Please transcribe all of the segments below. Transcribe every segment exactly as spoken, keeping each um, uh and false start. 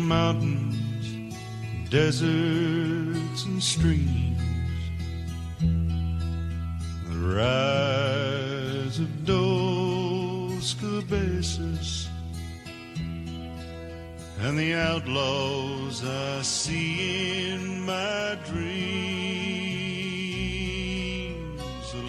mountains, deserts, and streams. The rise of Dos Cabezas and the outlaws I see in my dreams of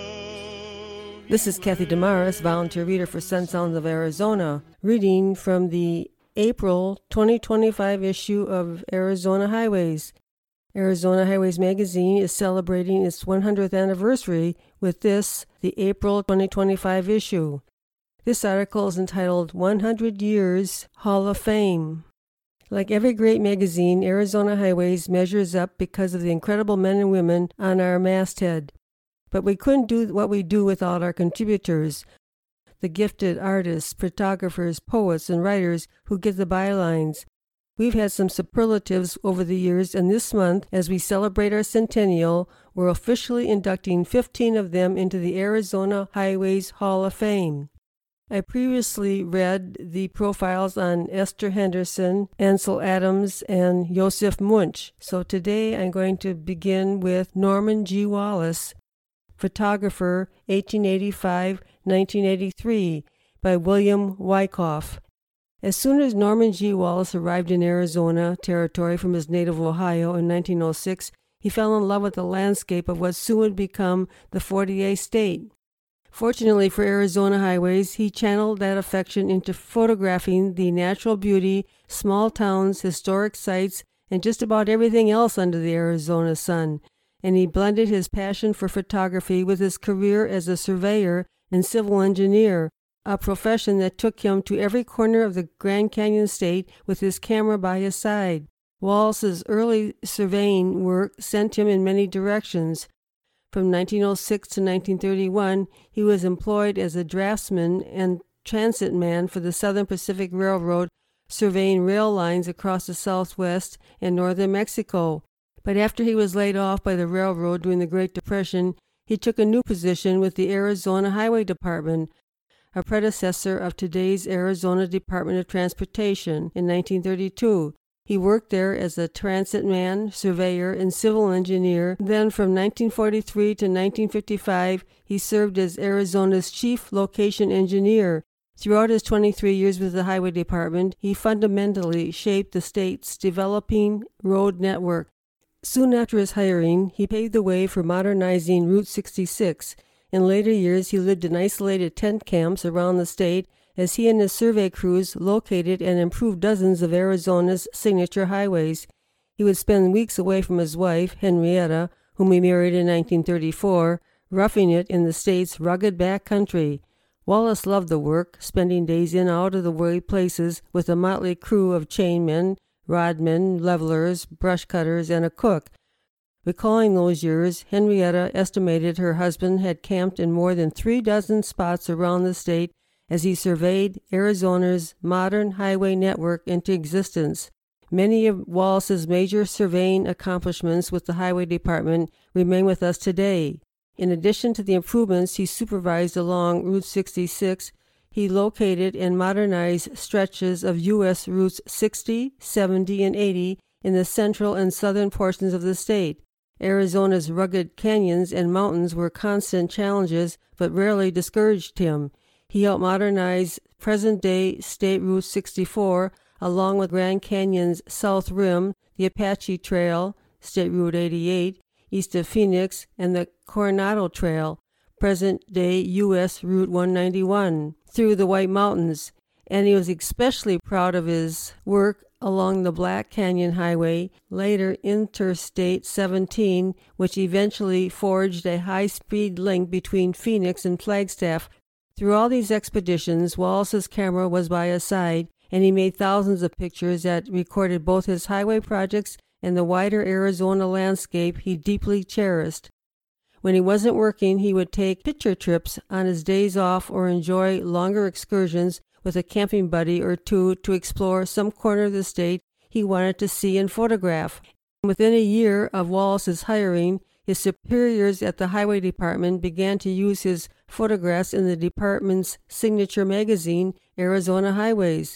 love. This is Kathy Damaris, volunteer reader for Sun Sounds of Arizona, reading from the April twenty twenty-five issue of Arizona Highways. Arizona Highways magazine is celebrating its one hundredth anniversary with this, the April twenty twenty-five issue. This article is entitled one hundred Years Hall of Fame. Like every great magazine, Arizona Highways measures up because of the incredible men and women on our masthead. But we couldn't do what we do without our contributors, the gifted artists, photographers, poets, and writers who get the bylines. We've had some superlatives over the years, and this month, as we celebrate our centennial, we're officially inducting fifteen of them into the Arizona Highways Hall of Fame. I previously read the profiles on Esther Henderson, Ansel Adams, and Joseph Munch, so today I'm going to begin with Norman G. Wallace, photographer, eighteen eighty-five to nineteen eighty-three, by William Wyckoff. As soon as Norman G. Wallace arrived in Arizona Territory from his native Ohio in nineteen oh six, he fell in love with the landscape of what soon would become the forty-eighth state. Fortunately for Arizona Highways, he channeled that affection into photographing the natural beauty, small towns, historic sites, and just about everything else under the Arizona sun, and he blended his passion for photography with his career as a surveyor and civil engineer, a profession that took him to every corner of the Grand Canyon State with his camera by his side. Wallace's early surveying work sent him in many directions. From nineteen oh six to nineteen thirty-one, he was employed as a draftsman and transit man for the Southern Pacific Railroad, surveying rail lines across the southwest and northern Mexico. But after he was laid off by the railroad during the Great Depression, he took a new position with the Arizona Highway Department, a predecessor of today's Arizona Department of Transportation, in nineteen thirty-two. He worked there as a transit man, surveyor, and civil engineer. Then from nineteen forty-three to nineteen fifty-five, he served as Arizona's chief location engineer. Throughout his twenty-three years with the Highway Department, he fundamentally shaped the state's developing road network. Soon after his hiring, he paved the way for modernizing Route sixty-six. In later years, he lived in isolated tent camps around the state as he and his survey crews located and improved dozens of Arizona's signature highways. He would spend weeks away from his wife, Henrietta, whom he married in nineteen thirty-four, roughing it in the state's rugged back country. Wallace loved the work, spending days in and out of the way places with a motley crew of chainmen, rodmen, levelers, brush cutters, and a cook. Recalling those years, Henrietta estimated her husband had camped in more than three dozen spots around the state as he surveyed Arizona's modern highway network into existence. Many of Wallace's major surveying accomplishments with the Highway Department remain with us today. In addition to the improvements he supervised along Route sixty-six, he located and modernized stretches of U S Routes sixty, seventy, and eighty in the central and southern portions of the state. Arizona's rugged canyons and mountains were constant challenges, but rarely discouraged him. He helped modernize present-day State Route sixty-four, along with Grand Canyon's South Rim, the Apache Trail, State Route eighty-eight, east of Phoenix, and the Coronado Trail, present-day U S Route one ninety-one, through the White Mountains. And he was especially proud of his work along the Black Canyon Highway, later Interstate seventeen, which eventually forged a high-speed link between Phoenix and Flagstaff. Through all these expeditions, Wallace's camera was by his side, and he made thousands of pictures that recorded both his highway projects and the wider Arizona landscape he deeply cherished. When he wasn't working, he would take picture trips on his days off or enjoy longer excursions with a camping buddy or two to explore some corner of the state he wanted to see and photograph. Within a year of Wallace's hiring, his superiors at the Highway Department began to use his photographs in the department's signature magazine, Arizona Highways.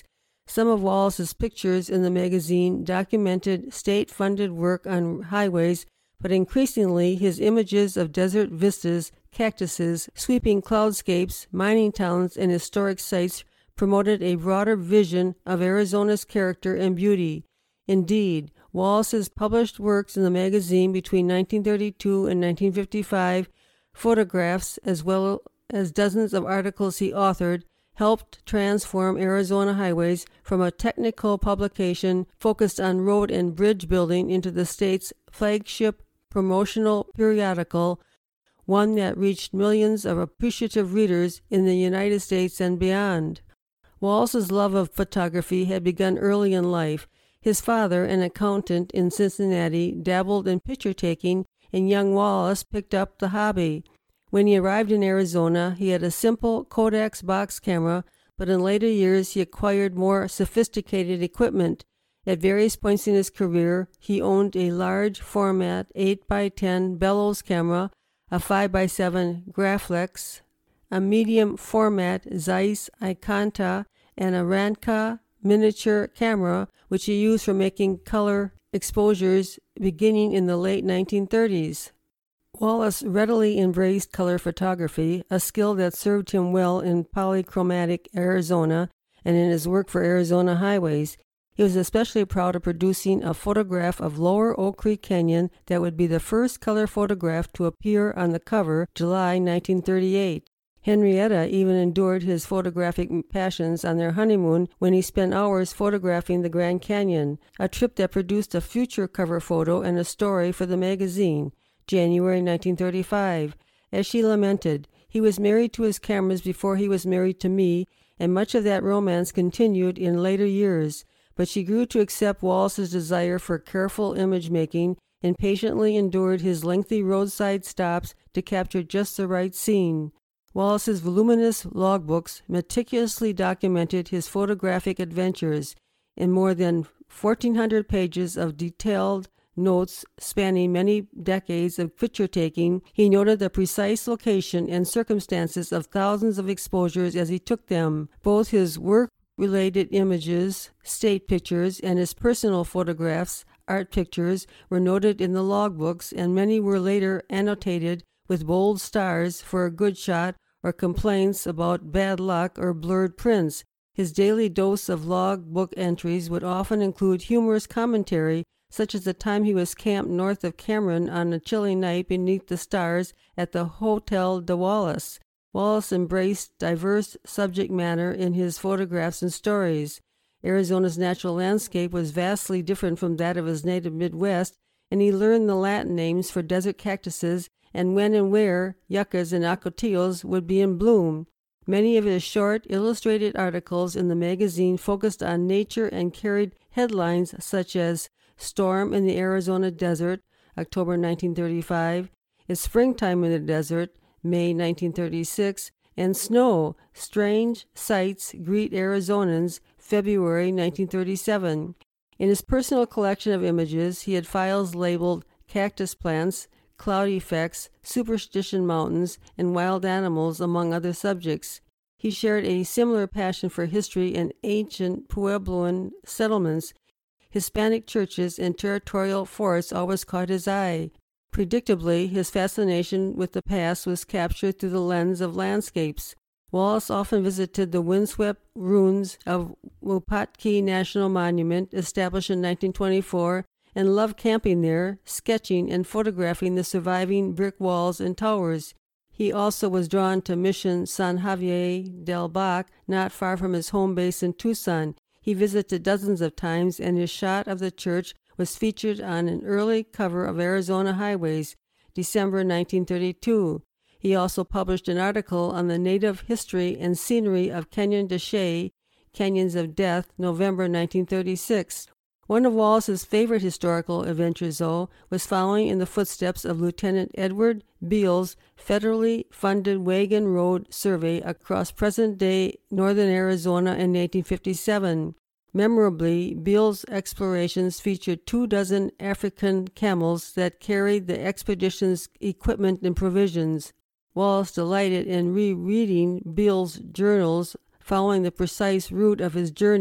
Some of Wallace's pictures in the magazine documented state-funded work on highways, but increasingly his images of desert vistas, cactuses, sweeping cloudscapes, mining towns, and historic sites promoted a broader vision of Arizona's character and beauty. Indeed, Wallace's published works in the magazine between nineteen thirty-two and nineteen fifty-five, photographs, as well as dozens of articles he authored, helped transform Arizona Highways from a technical publication focused on road and bridge building into the state's flagship promotional periodical, one that reached millions of appreciative readers in the United States and beyond. Wallace's love of photography had begun early in life. His father, an accountant in Cincinnati, dabbled in picture-taking, and young Wallace picked up the hobby. When he arrived in Arizona, he had a simple Kodak's box camera, but in later years he acquired more sophisticated equipment. At various points in his career, he owned a large format eight by ten bellows camera, a five by seven Graflex, a medium format Zeiss Ikonta, and a Ranka miniature camera, which he used for making color exposures beginning in the late nineteen thirties. Wallace readily embraced color photography, a skill that served him well in polychromatic Arizona and in his work for Arizona Highways. He was especially proud of producing a photograph of Lower Oak Creek Canyon that would be the first color photograph to appear on the cover, July nineteen thirty-eight. Henrietta even endured his photographic passions on their honeymoon when he spent hours photographing the Grand Canyon, a trip that produced a future cover photo and a story for the magazine. January nineteen thirty-five. As she lamented, he was married to his cameras before he was married to me, and much of that romance continued in later years. But she grew to accept Wallace's desire for careful image-making and patiently endured his lengthy roadside stops to capture just the right scene. Wallace's voluminous logbooks meticulously documented his photographic adventures. In more than fourteen hundred pages of detailed notes spanning many decades of picture-taking, he noted the precise location and circumstances of thousands of exposures as he took them. Both his work-related images, state pictures, and his personal photographs, art pictures, were noted in the logbooks, and many were later annotated with bold stars for a good shot or complaints about bad luck or blurred prints. His daily dose of logbook entries would often include humorous commentary, such as the time he was camped north of Cameron on a chilly night beneath the stars at the Hotel de Wallace. Wallace embraced diverse subject matter in his photographs and stories. Arizona's natural landscape was vastly different from that of his native Midwest, and he learned the Latin names for desert cactuses and when and where yuccas and ocotillos would be in bloom. Many of his short, illustrated articles in the magazine focused on nature and carried headlines such as Storm in the Arizona Desert, October nineteen thirty-five, It's Springtime in the Desert, May nineteen thirty-six, and Snow, Strange Sights Greet Arizonans, February nineteen thirty-seven. In his personal collection of images, he had files labeled Cactus Plants, Cloud Effects, Superstition Mountains, and Wild Animals, among other subjects. He shared a similar passion for history and ancient Puebloan settlements. Hispanic churches and territorial forests always caught his eye. Predictably, his fascination with the past was captured through the lens of landscapes. Wallace often visited the windswept ruins of Wupatki National Monument, established in nineteen twenty-four, and loved camping there, sketching and photographing the surviving brick walls and towers. He also was drawn to Mission San Javier del Bac, not far from his home base in Tucson. He visited dozens of times, and his shot of the church was featured on an early cover of Arizona Highways, December nineteen thirty-two. He also published an article on the native history and scenery of Canyon de Chelly, Canyons of Death, November nineteen thirty-six. One of Wallace's favorite historical adventures, though, was following in the footsteps of Lieutenant Edward Beall's federally funded Wagon Road survey across present-day northern Arizona in eighteen fifty-seven. Memorably, Beall's explorations featured two dozen African camels that carried the expedition's equipment and provisions. Wallace delighted in rereading Beall's journals, following the precise route of his journey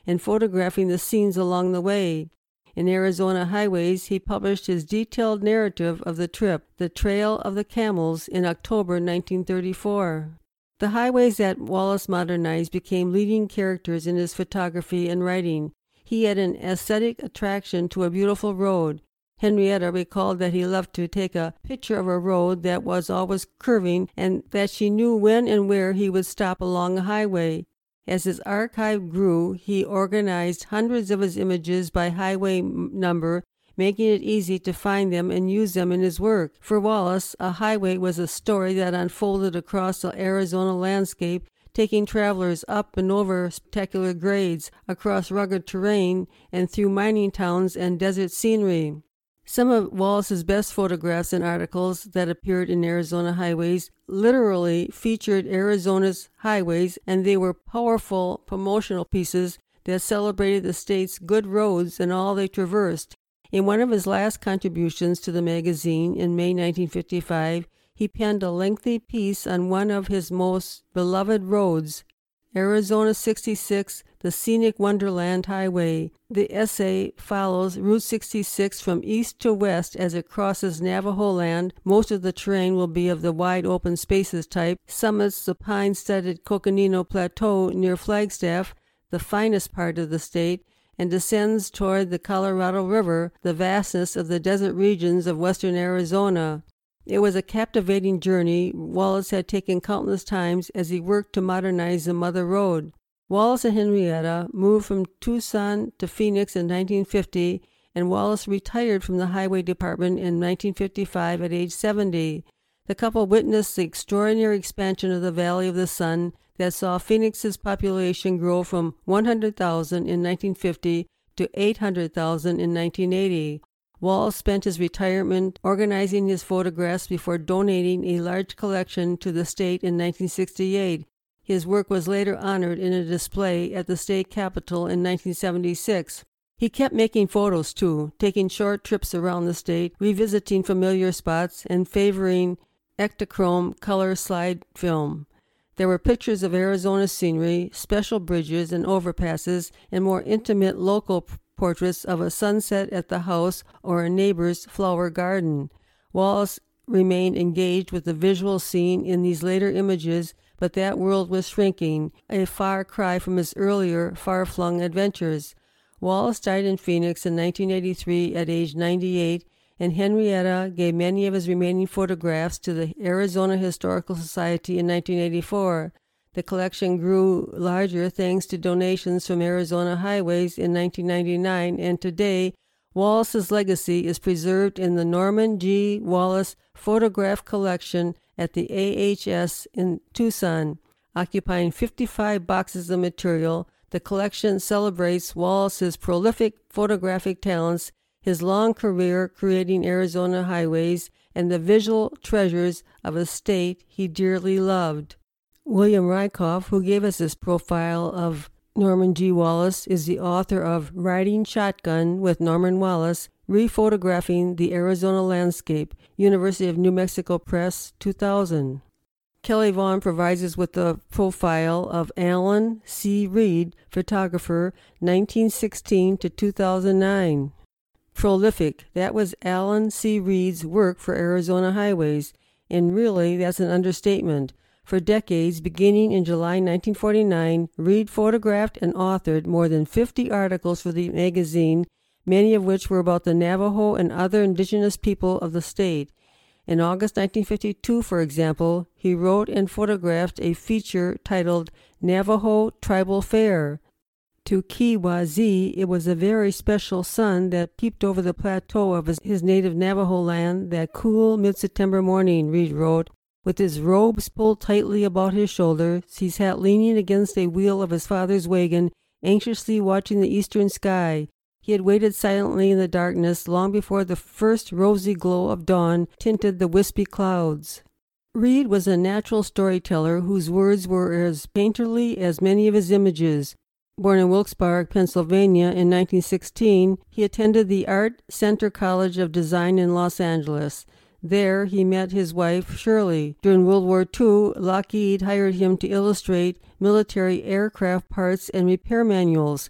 and photographing the scenes along the way. In Arizona Highways, he published his detailed narrative of the trip, The Trail of the Camels, in October nineteen thirty-four. The highways that Wallace modernized became leading characters in his photography and writing. He had an aesthetic attraction to a beautiful road. Henrietta recalled that he loved to take a picture of a road that was always curving and that she knew when and where he would stop along a highway. As his archive grew, he organized hundreds of his images by highway number, making it easy to find them and use them in his work. For Wallace, a highway was a story that unfolded across the Arizona landscape, taking travelers up and over spectacular grades, across rugged terrain, and through mining towns and desert scenery. Some of Wallace's best photographs and articles that appeared in Arizona Highways literally featured Arizona's highways, and they were powerful promotional pieces that celebrated the state's good roads and all they traversed. In one of his last contributions to the magazine in May nineteen fifty-five, he penned a lengthy piece on one of his most beloved roads, Arizona sixty-six, the Scenic Wonderland Highway. The essay follows Route sixty-six from east to west as it crosses Navajo land. Most of the terrain will be of the wide open spaces type, summits the pine-studded Coconino Plateau near Flagstaff, the finest part of the state, and descends toward the Colorado River, the vastness of the desert regions of western Arizona. It was a captivating journey Wallace had taken countless times as he worked to modernize the Mother Road. Wallace and Henrietta moved from Tucson to Phoenix in nineteen fifty, and Wallace retired from the highway department in nineteen fifty-five at age seventy. The couple witnessed the extraordinary expansion of the Valley of the Sun that saw Phoenix's population grow from one hundred thousand in nineteen fifty to eight hundred thousand in nineteen eighty. Wallace spent his retirement organizing his photographs before donating a large collection to the state in nineteen sixty-eight. His work was later honored in a display at the state capitol in nineteen seventy-six. He kept making photos, too, taking short trips around the state, revisiting familiar spots, and favoring Ektachrome color slide film. There were pictures of Arizona scenery, special bridges and overpasses, and more intimate local portraits of a sunset at the house or a neighbor's flower garden. Wallace remained engaged with the visual scene in these later images, but that world was shrinking, a far cry from his earlier far-flung adventures. Wallace died in Phoenix in nineteen eighty-three at age ninety-eight, and Henrietta gave many of his remaining photographs to the Arizona Historical Society in nineteen eighty-four. The collection grew larger thanks to donations from Arizona Highways in nineteen ninety-nine, and today Wallace's legacy is preserved in the Norman G. Wallace Photograph Collection at the A H S in Tucson. Occupying fifty-five boxes of material, the collection celebrates Wallace's prolific photographic talents, his long career creating Arizona highways, and the visual treasures of a state he dearly loved. William Rykoff, who gave us this profile of Norman G. Wallace, is the author of Riding Shotgun with Norman Wallace, Rephotographing the Arizona Landscape, University of New Mexico Press, two thousand. Kelly Vaughn provides us with the profile of Alan C. Reed, photographer, nineteen sixteen to two thousand nine. Prolific, that was Alan C. Reed's work for Arizona Highways, and really that's an understatement. For decades, beginning in July nineteen forty-nine, Reed photographed and authored more than fifty articles for the magazine, many of which were about the Navajo and other indigenous people of the state. In August nineteen fifty-two, for example, he wrote and photographed a feature titled Navajo Tribal Fair. To Kee Wazee, it was a very special sun that peeped over the plateau of his, his native Navajo land that cool mid-September morning, Reed wrote. With his robes pulled tightly about his shoulders, he sat leaning against a wheel of his father's wagon, anxiously watching the eastern sky. He had waited silently in the darkness long before the first rosy glow of dawn tinted the wispy clouds. Reed was a natural storyteller whose words were as painterly as many of his images. Born in Wilkes-Barre, Pennsylvania in nineteen sixteen, he attended the Art Center College of Design in Los Angeles. There he met his wife, Shirley. During World War Two, Lockheed hired him to illustrate military aircraft parts and repair manuals.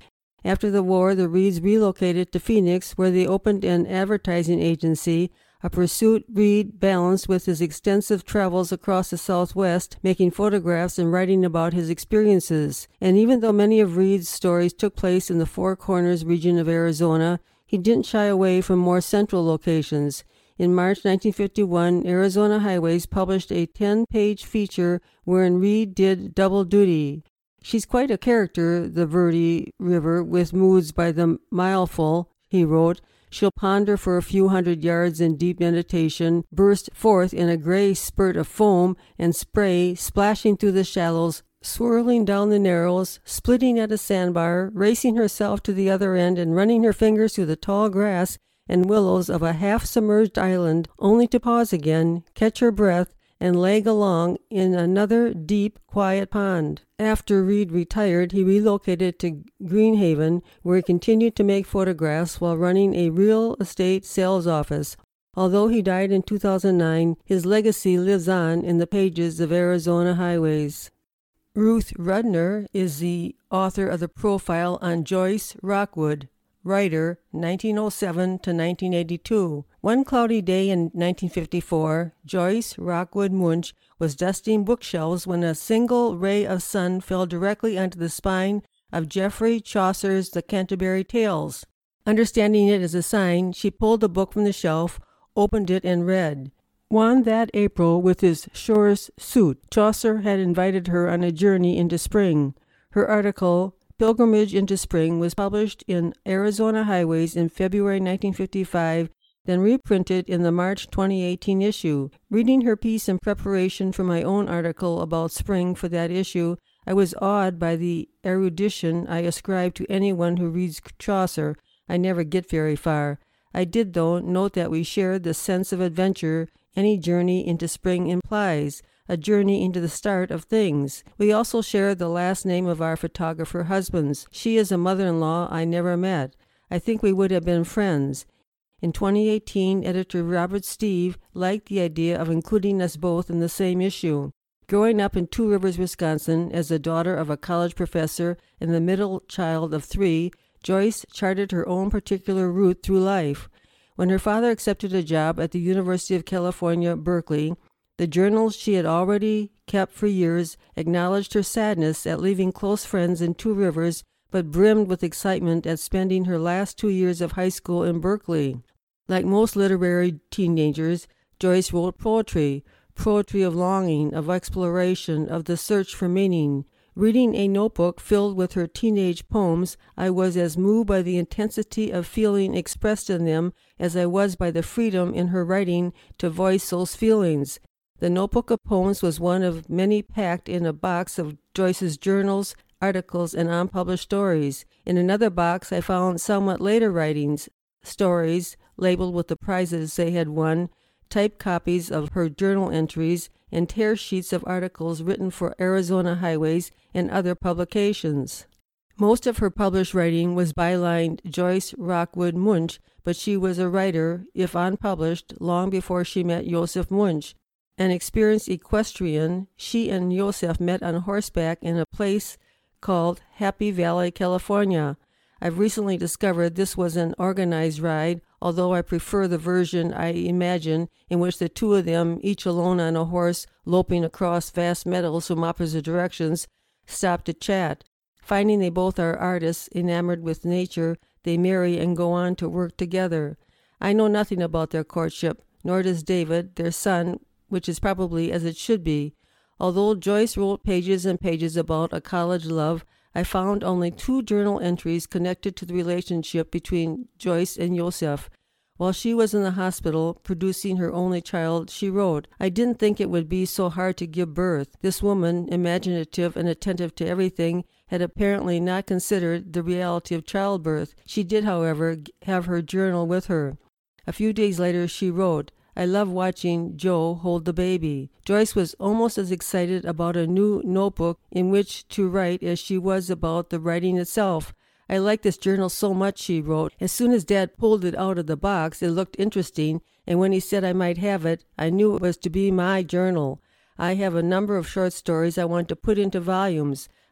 After the war, the Reeds relocated to Phoenix, where they opened an advertising agency, a pursuit Reed balanced with his extensive travels across the Southwest, making photographs and writing about his experiences. And even though many of Reed's stories took place in the Four Corners region of Arizona, he didn't shy away from more central locations. In March nineteen fifty-one, Arizona Highways published a ten-page feature wherein Reed did double duty. She's quite a character, the Verde River, with moods by the mileful, he wrote. She'll ponder for a few hundred yards in deep meditation, burst forth in a gray spurt of foam and spray, splashing through the shallows, swirling down the narrows, splitting at a sandbar, racing herself to the other end and running her fingers through the tall grass and willows of a half-submerged island, only to pause again, catch her breath, and lag along in another deep, quiet pond. After Reed retired, he relocated to Greenhaven, where he continued to make photographs while running a real estate sales office. Although he died in two thousand nine, his legacy lives on in the pages of Arizona Highways. Ruth Rudner is the author of the profile on Joyce Rockwood. Writer, nineteen oh seven to nineteen eighty-two. One cloudy day in nineteen fifty-four, Joyce Rockwood Munch was dusting bookshelves when a single ray of sun fell directly onto the spine of Geoffrey Chaucer's The Canterbury Tales. Understanding it as a sign, she pulled the book from the shelf, opened it, and read. One that April, with his surest suit, Chaucer had invited her on a journey into spring. Her article, Pilgrimage into Spring, was published in Arizona Highways in February nineteen fifty-five, then reprinted in the March twenty eighteen issue. Reading her piece in preparation for my own article about spring for that issue, I was awed by the erudition I ascribe to anyone who reads Chaucer. I never get very far. I did, though, note that we shared the sense of adventure any journey into spring implies, a journey into the start of things. We also shared the last name of our photographer husbands. She is a mother-in-law I never met. I think we would have been friends. In twenty eighteen, editor Robert Steve liked the idea of including us both in the same issue. Growing up in Two Rivers, Wisconsin, as the daughter of a college professor and the middle child of three, Joyce charted her own particular route through life. When her father accepted a job at the University of California, Berkeley, the journals she had already kept for years acknowledged her sadness at leaving close friends in Two Rivers, but brimmed with excitement at spending her last two years of high school in Berkeley. Like most literary teenagers, Joyce wrote poetry, poetry of longing, of exploration, of the search for meaning. Reading a notebook filled with her teenage poems, I was as moved by the intensity of feeling expressed in them as I was by the freedom in her writing to voice those feelings. The notebook of poems was one of many packed in a box of Joyce's journals, articles, and unpublished stories. In another box I found somewhat later writings, stories labeled with the prizes they had won, typed copies of her journal entries, and tear sheets of articles written for Arizona Highways and other publications. Most of her published writing was bylined Joyce Rockwood Munch, but she was a writer, if unpublished, long before she met Joseph Munch. An experienced equestrian, she and Joseph met on horseback in a place called Happy Valley, California. I've recently discovered this was an organized ride, although I prefer the version I imagine in which the two of them, each alone on a horse, loping across vast meadows from opposite directions, stop to chat. Finding they both are artists enamored with nature, they marry and go on to work together. I know nothing about their courtship, nor does David, their son, which is probably as it should be. Although Joyce wrote pages and pages about a college love, I found only two journal entries connected to the relationship between Joyce and Joseph. While she was in the hospital producing her only child, she wrote, I didn't think it would be so hard to give birth. This woman, imaginative and attentive to everything, had apparently not considered the reality of childbirth. She did, however, have her journal with her. A few days later she wrote, I love watching Joe hold the baby. Joyce was almost as excited about a new notebook in which to write as she was about the writing itself. I like this journal so much, she wrote. As soon as Dad pulled it out of the box, it looked interesting, and when he said I might have it, I knew it was to be my journal. I have a number of short stories I want to put into volumes.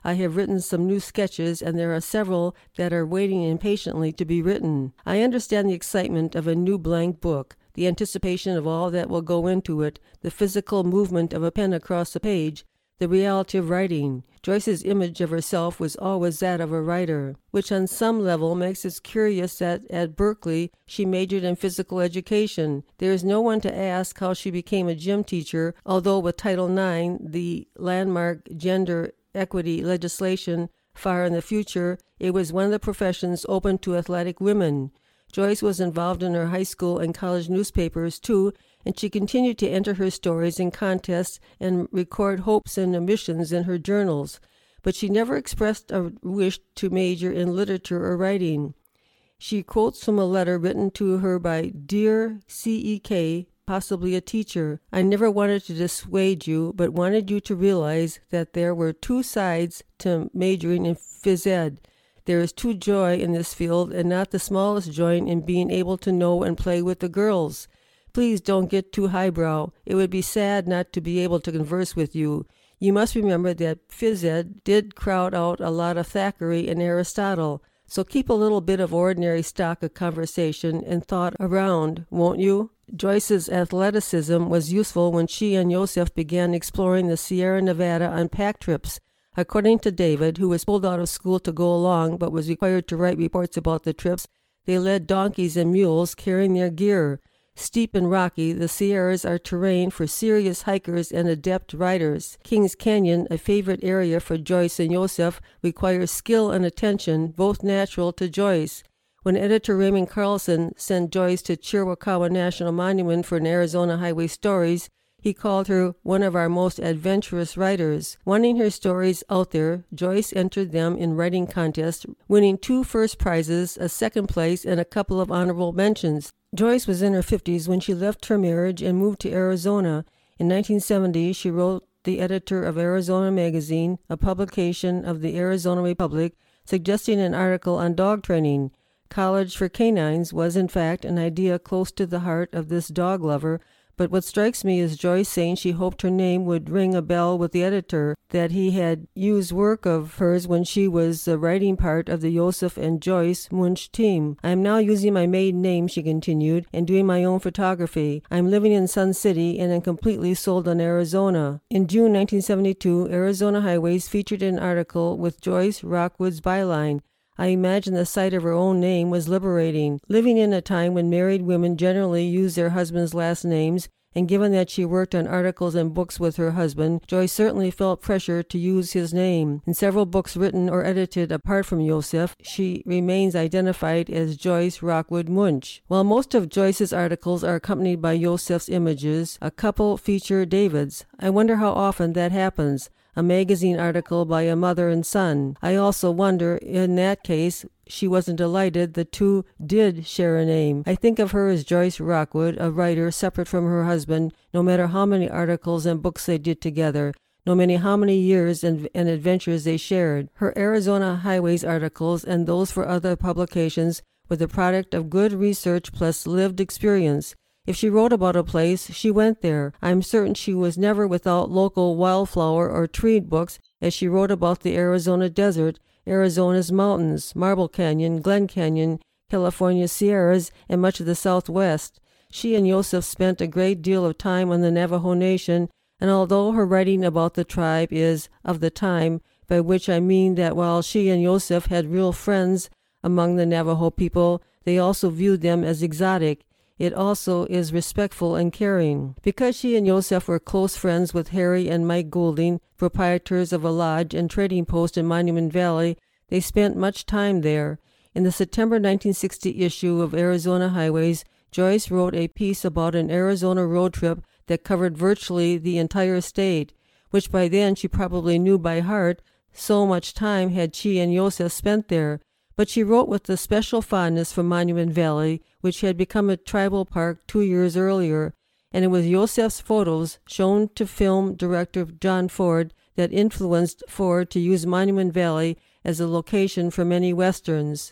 I have written some new sketches, and there are several that are waiting impatiently to be written. I understand the excitement of a new blank book, the anticipation of all that will go into it, the physical movement of a pen across a page, the reality of writing. Joyce's image of herself was always that of a writer, which on some level makes it curious that at Berkeley she majored in physical education. There is no one to ask how she became a gym teacher, although with Title nine, the landmark gender equity legislation far in the future, it was one of the professions open to athletic women. Joyce was involved in her high school and college newspapers, too, and she continued to enter her stories in contests and record hopes and ambitions in her journals. But she never expressed a wish to major in literature or writing. She quotes from a letter written to her by Dear C E K, possibly a teacher. I never wanted to dissuade you, but wanted you to realize that there were two sides to majoring in phys ed. There is true joy in this field, and not the smallest joy in being able to know and play with the girls. Please don't get too highbrow. It would be sad not to be able to converse with you. You must remember that phys ed did crowd out a lot of Thackeray and Aristotle, so keep a little bit of ordinary stock of conversation and thought around, won't you? Joyce's athleticism was useful when she and Joseph began exploring the Sierra Nevada on pack trips. According to David, who was pulled out of school to go along but was required to write reports about the trips, they led donkeys and mules carrying their gear. Steep and rocky, the Sierras are terrain for serious hikers and adept riders. Kings Canyon, a favorite area for Joyce and Joseph, requires skill and attention, both natural to Joyce. When editor Raymond Carlson sent Joyce to Chiricahua National Monument for an Arizona Highway Stories, he called her one of our most adventurous writers. Wanting her stories out there, Joyce entered them in writing contests, winning two first prizes, a second place, and a couple of honorable mentions. Joyce was in her fifties when she left her marriage and moved to Arizona. In nineteen seventy, she wrote the editor of Arizona Magazine, a publication of the Arizona Republic, suggesting an article on dog training. College for canines was, in fact, an idea close to the heart of this dog lover, but what strikes me is Joyce saying she hoped her name would ring a bell with the editor, that he had used work of hers when she was the writing part of the Joseph and Joyce Munch team. I am now using my maiden name, she continued, and doing my own photography. I am living in Sun City and am completely sold on Arizona. In June nineteen seventy-two, Arizona Highways featured an article with Joyce Rockwood's byline, I imagine the sight of her own name was liberating. Living in a time when married women generally use their husbands' last names, and given that she worked on articles and books with her husband, Joyce certainly felt pressure to use his name. In several books written or edited apart from Joseph, she remains identified as Joyce Rockwood Munch. While most of Joyce's articles are accompanied by Joseph's images, a couple feature David's. I wonder how often that happens. A magazine article by a mother and son. I also wonder, in that case, she wasn't delighted the two did share a name. I think of her as Joyce Rockwood, a writer separate from her husband, no matter how many articles and books they did together, no matter how many years and, and adventures they shared. Her Arizona Highways articles and those for other publications were the product of good research plus lived experience. If she wrote about a place, she went there. I am certain she was never without local wildflower or tree books, as she wrote about the Arizona desert, Arizona's mountains, Marble Canyon, Glen Canyon, California's Sierras, and much of the Southwest. She and Joseph spent a great deal of time on the Navajo Nation, and although her writing about the tribe is of the time, by which I mean that while she and Joseph had real friends among the Navajo people, they also viewed them as exotic. It also is respectful and caring. Because she and Joseph were close friends with Harry and Mike Goulding, proprietors of a lodge and trading post in Monument Valley, they spent much time there. In the September nineteen sixty issue of Arizona Highways, Joyce wrote a piece about an Arizona road trip that covered virtually the entire state, which by then she probably knew by heart, so much time had she and Joseph spent there. But she wrote with a special fondness for Monument Valley, which had become a tribal park two years earlier, and it was Joseph's photos, shown to film director John Ford, that influenced Ford to use Monument Valley as a location for many westerns.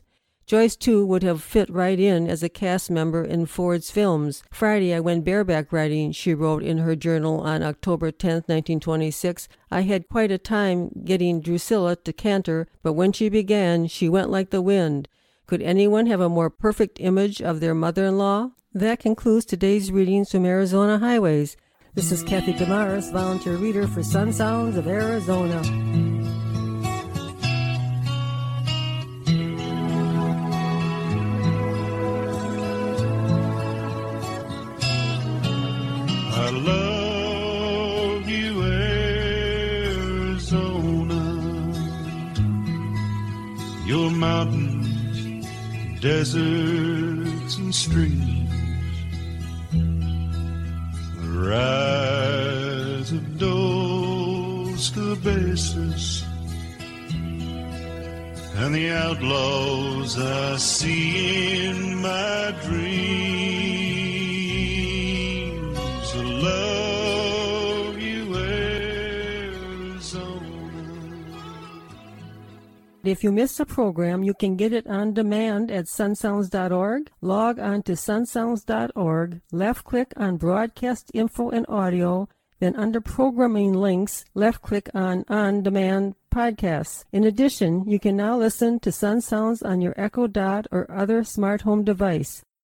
Joyce, too, would have fit right in as a cast member in Ford's films. Friday, I went bareback riding, she wrote in her journal on October tenth, nineteen twenty-six. I had quite a time getting Drusilla to canter, but when she began, she went like the wind. Could anyone have a more perfect image of their mother-in-law? That concludes today's readings from Arizona Highways. This is Kathy Damaris, volunteer reader for Sun Sounds of Arizona. I love you, Arizona. Your mountains, deserts, and streams. The rise of Dos Cabezas and the outlaws I see in my dreams. I love you, Arizona. If you miss a program, you can get it on demand at sun sounds dot org. Log on to sun sounds dot org, left-click on Broadcast Info and Audio, then under Programming Links, left-click on On Demand Podcasts. In addition, you can now listen to Sun Sounds on your Echo Dot or other smart home device.